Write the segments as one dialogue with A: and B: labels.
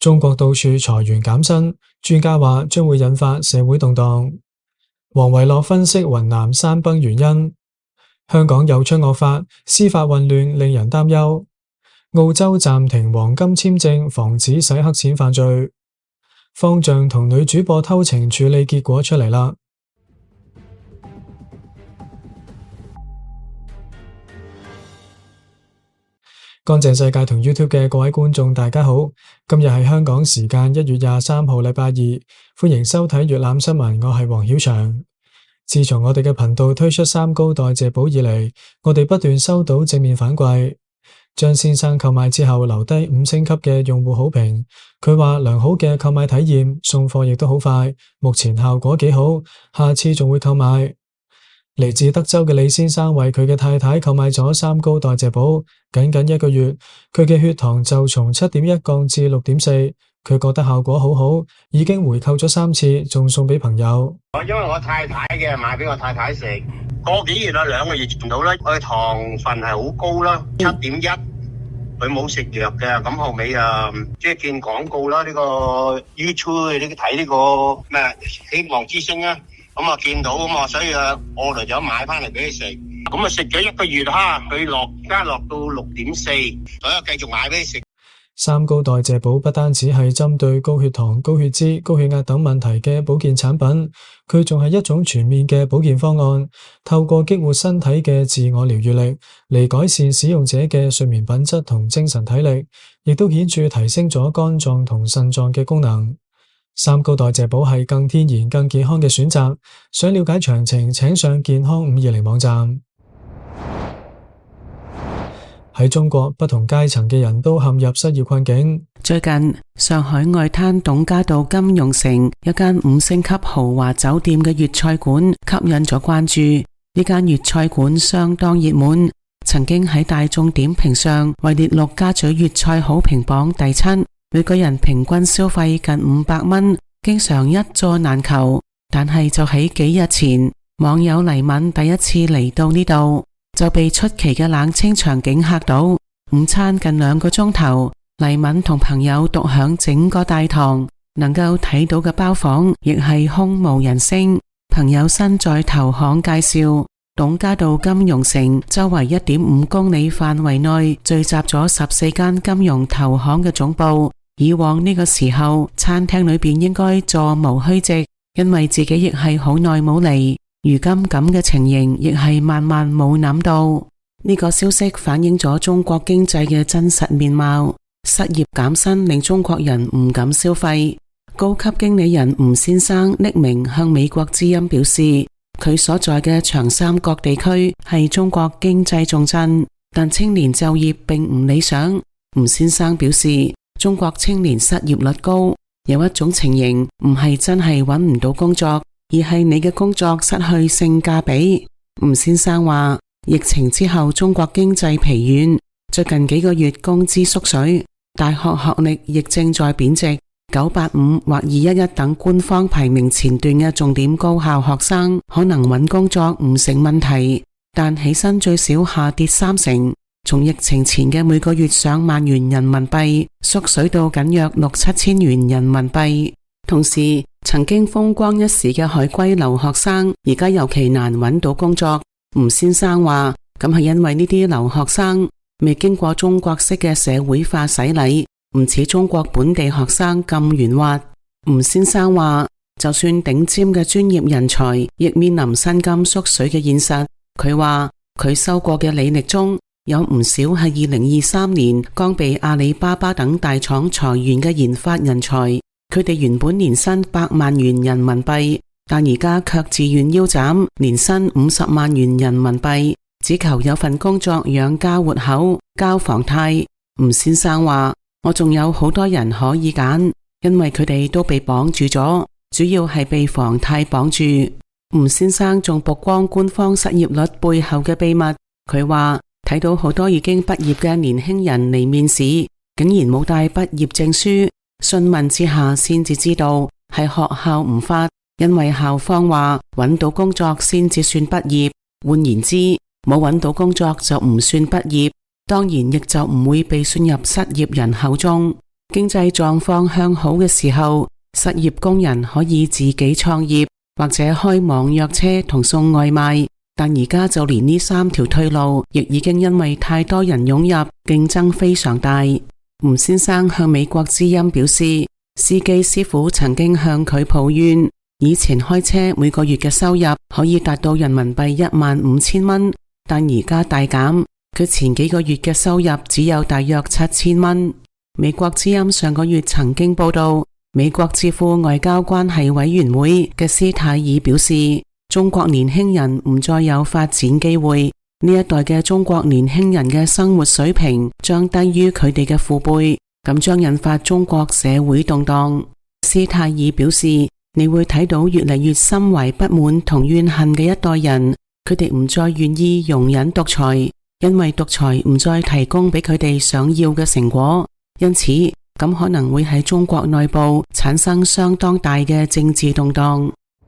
A: 中國到處裁員減薪，專家話將會引發社會動盪。黃維樂分析雲南山崩原因。香港又出惡法，司法混亂令人擔憂。澳洲暫停黃金簽證，防止洗黑錢犯罪。方丈同女主播偷情處理結果出嚟啦。乾淨世界同 YouTube 嘅各位觀眾大家好，今日係香港時間1月23號禮拜二，歡迎收睇粵覽新聞，我係黃曉翔。自從我哋嘅頻道推出三高代謝寶以嚟，我哋不斷收到正面反饋。張先生購買之後留低5星級嘅用戶好評，佢話良好嘅購買體驗，送貨亦都好快，目前效果幾好，下次仲會購買。嚟自德州嘅李先生為佢嘅太太購買咗三高代謝寶，僅1個月，佢嘅血糖就從7.1降至6.4，佢覺得效果好好，已經回購咗3次，仲送俾朋友。
B: 因為我太太嘅買俾我太太食，個幾月啦，2個月前到啦，佢糖分係好高啦，7.1，佢冇食藥嘅，咁後尾即係見廣告啦，呢個 YouTube 你睇呢個咩希望之星啊。咁啊見到咁啊，所以我嚟咗買翻嚟俾佢食。咁啊食咗1個月哈，佢落到6.4，所以繼續買俾佢食。
A: 三高代謝寶不單止係針對高血糖、高血脂、高血壓等問題嘅保健產品，佢仲係一種全面嘅保健方案，透過激活身體嘅自我療癒力嚟改善使用者嘅睡眠品質同精神體力，亦都顯著提升咗肝臟同腎臟嘅功能。三高代謝寶係更天然、更健康嘅選擇。想了解詳情，請上健康520網站。喺中國，不同階層嘅人都陷入失業困境。
C: 最近，上海外灘董家道金融城一間5星級豪華酒店嘅粵菜館吸引咗關注。呢間粵菜館相當熱門，曾經喺大眾點評上位列陸家嘴粵菜好評榜第7。每個人平均消費近500蚊，經常一座難求。但係就喺幾日前，網友黎敏第一次嚟到呢度，就被出奇嘅冷清場景嚇到。午餐近2個鐘頭，黎敏同朋友獨享整個大堂，能夠睇到嘅包房亦係空無人聲。朋友身在投行介紹，董家道金融城周圍1.5公里範圍內聚集咗14間金融投行嘅總部。以往呢個時候，餐廳裏邊應該座無虛席，因為自己亦係好耐冇嚟。如今咁嘅情形，亦係萬萬冇諗到。呢個消息反映咗中國經濟嘅真實面貌。失業減薪令中國人唔敢消費。高級經理人吳先生匿名向美國之音表示，佢所在嘅長三角地區係中國經濟重鎮，但青年就業並唔理想。吳先生表示，中國青年失業率高，有一種情形唔係真係揾唔到工作，而係你嘅工作失去性價比。吳先生話，疫情之後中國經濟疲軟，最近幾個月工資縮水，大學學歷亦正在貶值。985或211等官方排名前段嘅重點高校學生可能揾工作唔成問題，但起薪最少下跌30%。從疫情前嘅每個月上萬元人民幣縮水到僅約6-7千元人民幣。同時，曾經風光一時嘅海歸留學生而家尤其難揾到工作。吳先生話，咁係因為呢啲留學生未經過中國式嘅社會化洗禮，唔似中國本地學生咁圓滑。吳先生話，就算頂尖嘅專業人才亦面臨薪金縮水嘅現實。佢話佢收過嘅履歷中有唔少係2023年剛被阿里巴巴等大廠裁員嘅研發人才，佢哋原本年薪100萬元人民幣，但而家卻自願腰斬，年薪50萬元人民幣，只求有份工作養家活口、交房貸。吳先生話，我仲有好多人可以揀，因為佢哋都被綁住咗，主要係被房貸綁住。吳先生仲曝光官方失業率背後嘅秘密，佢話睇到好多已經畢業嘅年輕人嚟面試，竟然冇帶畢業證書，詢問之下先至知道係學校唔發，因為校方話揾到工作先至算畢業，換言之，冇揾到工作就唔算畢業，當然亦就唔會被算入失業人口中。 經濟狀況向好嘅時候，失業工人可以自己創業或者開網約車同送外賣，但而家就連呢3條退路亦已經因為太多人湧入，競爭非常大。吳先生向美國之音表示，司機師傅曾經向佢抱怨，以前開車每個月嘅收入可以達到人民幣15000蚊，但而家大減，佢前幾個月嘅收入只有大約7000蚊。美國之音上個月曾經報道，美國智庫外交關係委員會嘅斯泰爾表示，中國年輕人唔再有發展機會，呢一代嘅中國年輕人嘅生活水平將低於佢哋嘅父輩，咁將引發中國社會動盪。斯泰爾表示，你會睇到越嚟越心懷不滿同怨恨嘅一代人，佢哋唔再願意容忍獨裁，因為獨裁唔再提供俾佢哋想要嘅成果。因此，咁可能會喺中國內部產生相當大嘅政治動盪。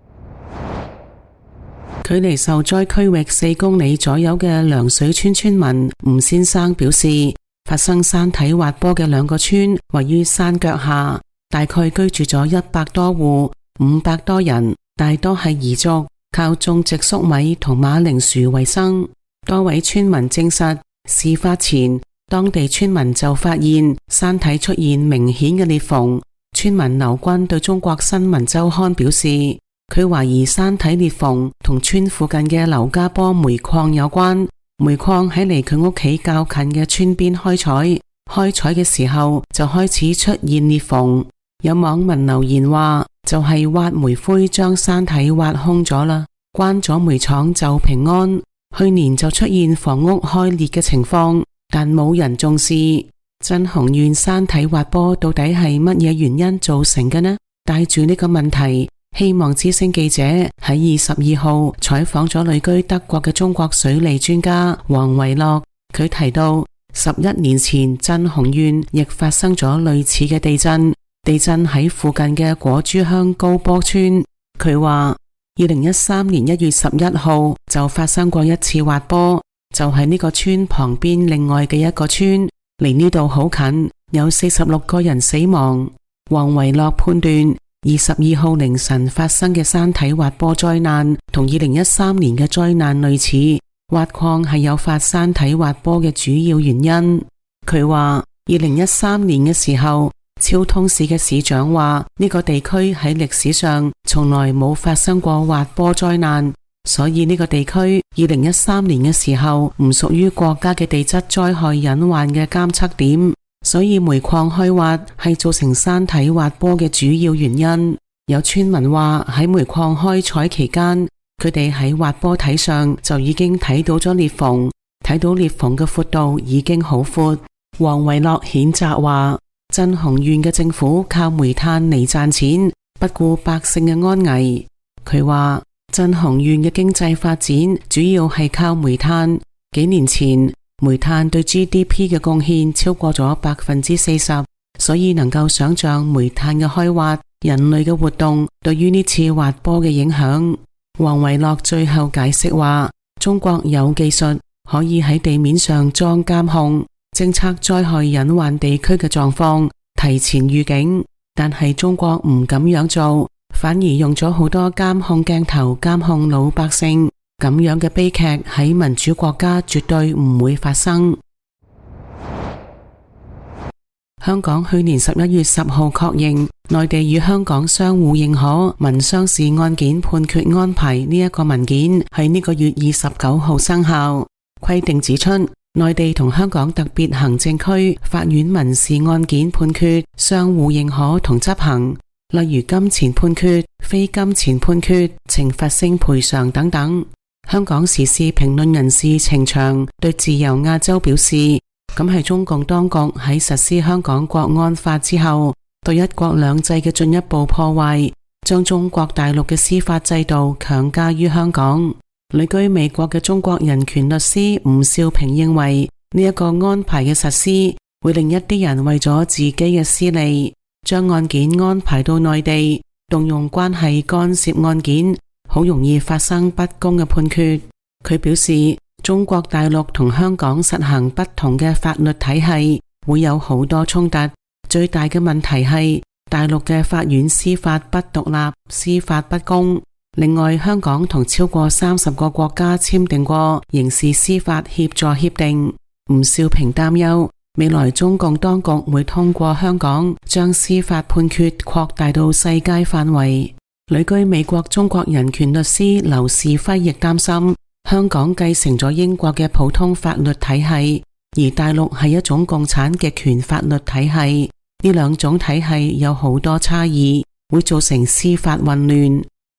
C: 距離受災區域4公里左右嘅涼水村村民吳先生表示，發生山體滑坡嘅2個村位於山腳下，大概居住咗100多戶，500多人，大多係彝族，靠種植粟米同馬鈴薯為生。多位村民證實，事發前當地村民就發現山體出現明顯嘅裂縫。村民劉軍對中國新聞週刊表示，佢懷疑山體裂縫同村附近嘅劉家坡煤礦有關。煤礦喺離佢屋企較近嘅村邊開採嘅時候就開始出現裂縫。有網民留言話，就係挖煤灰將山體挖空咗啦，關咗煤廠就平安。去年就出現房屋開裂嘅情況，但冇人重視。真雄縣山體滑坡到底係乜嘢原因造成嘅呢？帶住呢個問題，希望之聲記者喺22號採訪咗旅居德國嘅中國水利專家黃維樂。佢提到11年前真雄縣亦發生咗類似嘅地震喺附近嘅果珠鄉高坡村。佢話2013年1月11號就發生過一次滑坡，就喺呢個村旁邊另外嘅一個村，離呢度好近，有46個人死亡。黃維樂判斷22號凌晨發生嘅山體滑坡災難同2013年嘅災難類似，挖礦係誘發山體滑坡嘅主要原因。佢話2013年嘅時候，昭通市嘅市長話呢個地區喺歷史上從來冇發生過滑坡災難，所以呢個地區2013年嘅時候唔屬於國家嘅地質災害隱患嘅監測點，所以煤礦開挖係造成山體滑坡嘅主要原因。有村民話喺煤礦開採期間，佢哋喺滑坡體上就已經睇到咗裂縫，睇到裂縫嘅闊度已經好闊。黃維樂譴責話，真雄縣嘅政府靠煤炭嚟賺錢，不顧百姓嘅安危。佢話真雄縣嘅經濟發展主要係靠煤炭，幾年前煤炭對 GDP 嘅貢獻超過咗40%，所以能夠想象煤炭嘅開挖，人類嘅活動對於呢次滑坡嘅影響。黃維樂最後解釋話，中國有技術可以喺地面上裝監控，偵測災害隱患地區嘅狀況，提前預警，但係中國唔咁樣做，反而用咗好多監控鏡頭監控老百姓，咁樣嘅悲劇喺民主國家絕對唔會發生。香港去年11月10號確認內地與香港相互認可民商事案件判決安排呢一個文件喺呢個月29號生效。規定指出，內地同香港特別行政區法院民事案件判決相互認可同執行，例如金錢判決、非金錢判決、懲罰性賠償等等。香港時事評論人士程翔對自由亞洲表示，咁係中共當局喺實施香港國安法之後，對一國兩制嘅進一步破壞，將中國大陸嘅司法制度強加於香港。旅居美國嘅中國人權律師吳少平認為，呢一個安排嘅實施會令一啲人為咗自己嘅私利，將案件安排到內地，動用關係干涉案件，好容易發生不公嘅判決。佢表示，中國大陸同香港實行不同嘅法律體系，會有好多衝突， 最大嘅問題係大陸嘅法院司法不獨立，司法不公。另外，香港同超過30個國家簽訂過刑事司法協助協定。吳少平擔憂，未來中共當局會通過香港將司法判決擴大到世界範圍。旅居美國中國人權律師劉士輝亦擔心，香港繼承咗英國嘅普通法律體系，而大陸係一種共產極權法律體系，呢兩種體系有好多差異，會造成司法混亂。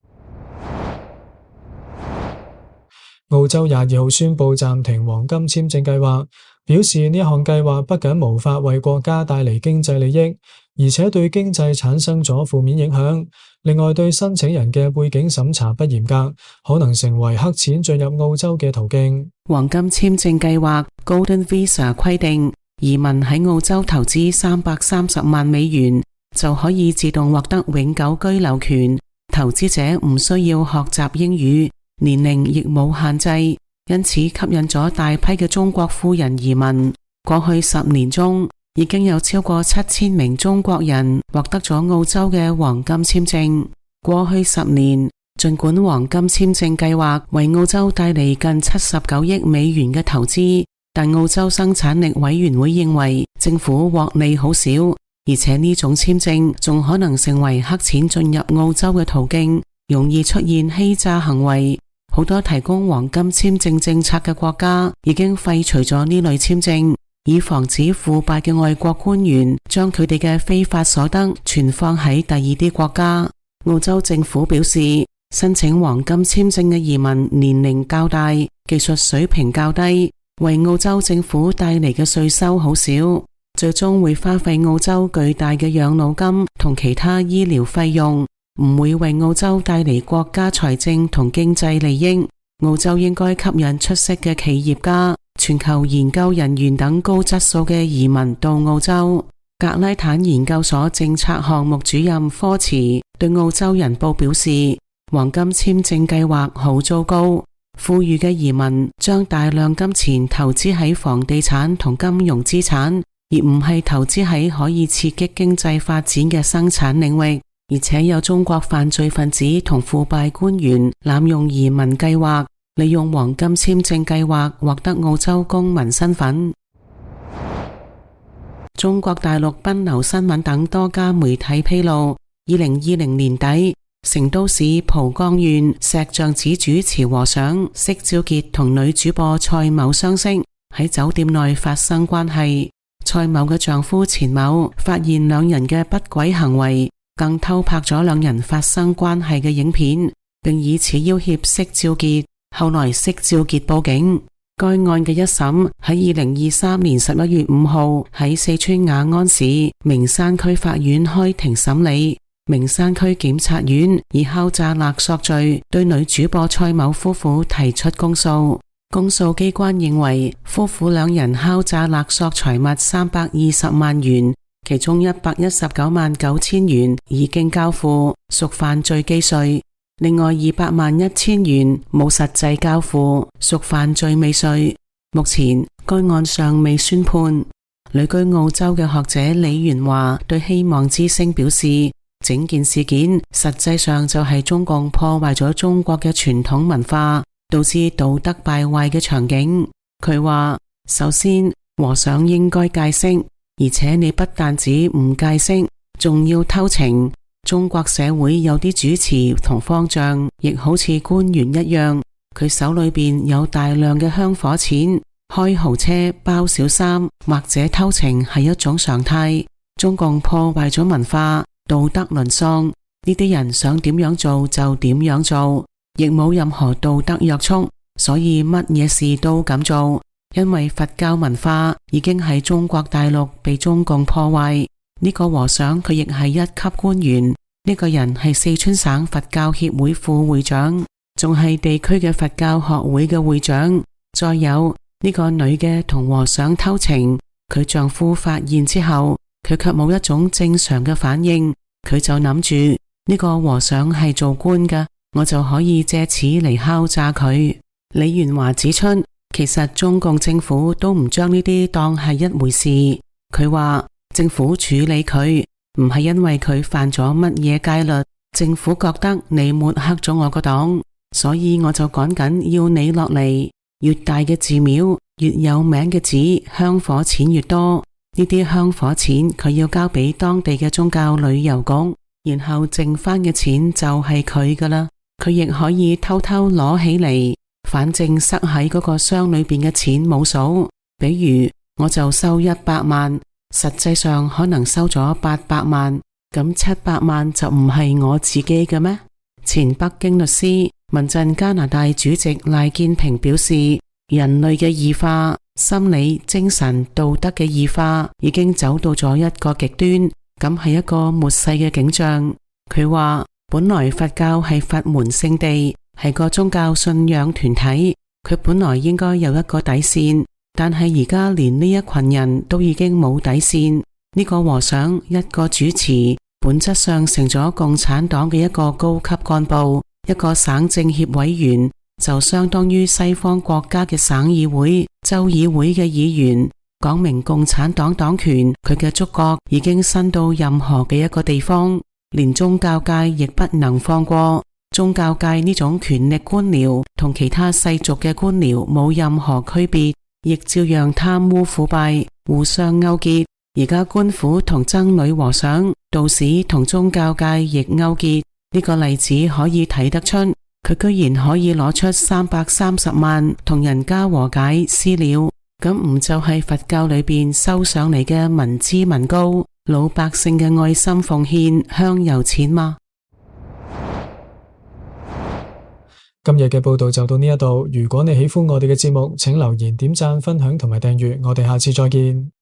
A: 澳洲22號宣布暫停黃金簽證計劃，表示呢項計劃不僅無法為國家帶嚟經濟利益，而且對經濟產生咗負面影響。另外，對申請人嘅背景審查不嚴格，可能成為黑錢進入澳洲嘅途徑。
C: 黃金簽證計劃 Golden Visa 規定，移民喺澳洲投資330萬美元就可以自動獲得永久居留權，投資者唔需要學習英語，年齡亦冇限制，因此吸引咗大批嘅中國富人移民。過去10年中，已經有超過7000名中國人獲得咗澳洲嘅黃金簽證。過去10年，盡管黃金簽證計劃為澳洲帶嚟近79億美元嘅投資，但澳洲生產力委員會認為政府獲利好少，而且呢種簽證仲可能成為黑錢進入澳洲嘅途徑，容易出現欺詐行為。好多提供黃金簽證政策嘅國家已經廢除咗呢類簽證，以防止腐敗嘅外國官員將佢哋嘅非法所得存放喺第二啲國家。澳洲政府表示，申請黃金簽證嘅移民年齡較大，技術水平較低，為澳洲政府帶嚟嘅稅收好少，最終會花費澳洲巨大嘅養老金同其他醫療費用，唔會為澳洲帶嚟國家財政同經濟利益。澳洲應該吸引出色嘅企業家、全球研究人員等高質素嘅移民到澳洲。格拉坦研究所政策項目主任科茨對澳洲人報表示，黃金簽證計劃好糟糕，富裕嘅移民將大量金錢投資喺房地產同金融資產，而唔係投資喺可以刺激經濟發展嘅生產領域。而且有中國犯罪分子同腐敗官員濫用移民計劃，利用黃金簽證計劃獲得澳洲公民身份。中國大陸賓流新聞等多家媒體披露，2020年底，成都市蒲江縣石像寺主持和尚釋照傑同女主播蔡某相識，喺酒店內發生關係。蔡某嘅丈夫錢某發現兩人嘅不軌行為，更偷拍咗兩人發生關係嘅影片，並以此要挾釋照傑。後來釋照傑報警。該案嘅一審喺2023年11月5號喺四川雅安市名山區法院開庭審理。名山區檢察院以敲詐勒索罪對女主播蔡某夫婦提出公訴。公訴機關認為，夫婦兩人敲詐勒索財物320萬元，其中119萬9千元已經交付，屬犯罪既遂。另外200萬1千元冇實際交付，屬犯罪未遂。目前該案尚未宣判。旅居澳洲嘅學者李元華對希望之聲表示，整件事件實際上就係中共破壞咗中國嘅傳統文化，導致道德敗壞嘅場景。佢話，首先和尚應該戒色，而且你不但止唔戒色，仲要偷情。中國社會有啲主持同方丈，亦好似官員一樣，佢手裏邊有大量嘅香火錢，開豪車、包小三或者偷情係一種常態。中共破壞咗文化，道德淪喪，呢啲人想點樣做就點樣做，亦冇任何道德約束，所以乜嘢事都敢做。因為佛教文化已經喺中國大陸被中共破壞。呢個和尚佢亦係一級官員，呢個人係四川省佛教協會副會長，仲係地區嘅佛教學會嘅會長。再有呢個女嘅同和尚偷情，佢丈夫發現之後，佢卻冇一種正常嘅反應，佢就諗住呢個和尚係做官嘅，我就可以借此嚟敲詐佢。李元華指出，其實中共政府都唔將呢啲當係一回事。佢話， 政府處理佢，唔係因為佢犯咗乜嘢戒律，政府覺得你抹黑咗我個黨，所以我就趕緊要你落嚟。越大嘅寺廟，越有名嘅寺，香火錢越多。呢啲香火錢佢要交俾當地嘅宗教旅遊局，然後剩翻嘅錢就係佢噶啦。佢亦可以偷偷攞起嚟，反正塞喺嗰個箱裏邊嘅錢冇數。比如我就收100萬，實際上可能收咗800萬，咁700萬就唔係我自己嘅咩？前北京律師、民陣加拿大主席賴建平表示，人類嘅異化、心理、精神、道德嘅異化已經走到咗一個極端，咁係一個末世嘅景象。佢話本來佛教係佛門聖地，係個宗教信仰團體，佢本來應該有一個底線，但係而家連呢一群人都已經冇底線。呢個和尚一個主持，本質上成咗共產黨嘅一個高級幹部，一個省政協委員，就相當於西方國家嘅省議會、州議會嘅議員，講明共產黨黨權，佢嘅觸角已經伸到任何嘅一個地方，連宗教界亦不能放過。宗教界呢種權力官僚同其他世俗嘅官僚冇任何區別，亦照樣貪污腐敗，互相勾結。而家官府同僧侶和尚、道士同宗教界亦勾結，呢個例子可以睇得出，佢居然可以攞出330萬同人家和解私了，咁唔就係佛教裏邊收上嚟嘅民脂民膏、老百姓嘅愛心奉獻、香油錢嗎？
A: 今日嘅報道就到呢一度，如果你喜歡我哋嘅節目，請留言、點讚、分享同埋訂閱，我哋下次再見。